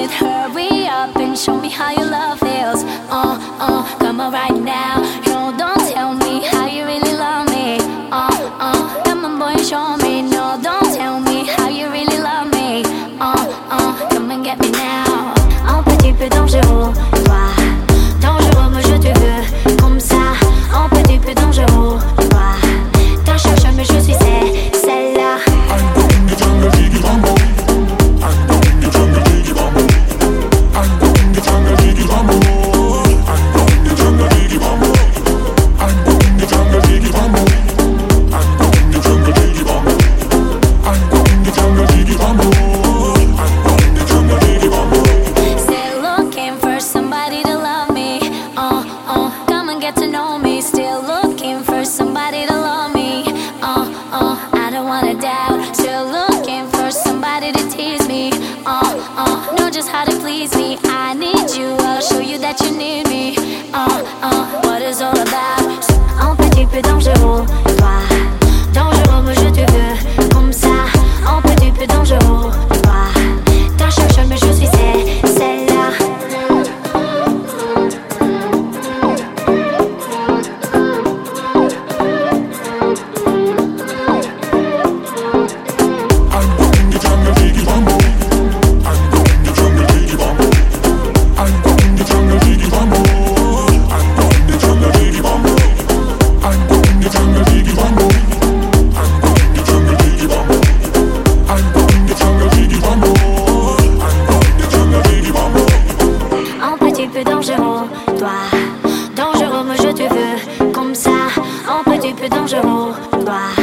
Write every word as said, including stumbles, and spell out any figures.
it. Hurry up and show me how your love feels. Uh, uh, come on right now. No, don't tell me how you really love me. Uh, uh, come on boy, show me. No, don't tell me how you really love me. Uh, uh, come and get me now. Un petit peu dangereux, toi. Dangereux, moi je te veux comme ça. Un petit peu dangereux, toi. T'en cherches mais je suis celle, celle-là. I'm going to jungle, diggy bamboo. I'm going to jungle, diggy bamboo. I'm going to jungle, diggy bamboo. I'm going to jungle, diggy bamboo. I'm going to jungle, diggy bamboo. I'm going to jungle, diggy bamboo. I'm going to jungle, diggy bamboo. I'm going to jungle, diggy bamboo. Still looking for somebody to love me. Uh, uh, come and get to know me. Still looking for somebody to love me. Uh, uh, I don't wanna doubt. Still looking for somebody to tease me. Uh, uh, know just how to please me. I need you, I'll show you that you need me. Uh, uh, what it's all about. Un petit peu dangereux, toi. Dangereux, moi je te veux comme ça. Un petit peu dangereux, toi. T'en cherches mais je suis celle, celle-là. I'm going to jungle, diggy bamboo. I'm going to jungle, diggy bamboo. I'm going to jungle, diggy bamboo. I'm going to jungle, diggy bamboo. I'm going to jungle, diggy bamboo. I'm going to jungle, diggy bamboo. I'm going to jungle, diggy bamboo. I'm going to jungle, diggy bamboo. Un petit peu dangereux, toi. Dangereux, moi je te veux comme ça. Un petit peu dangereux, toi.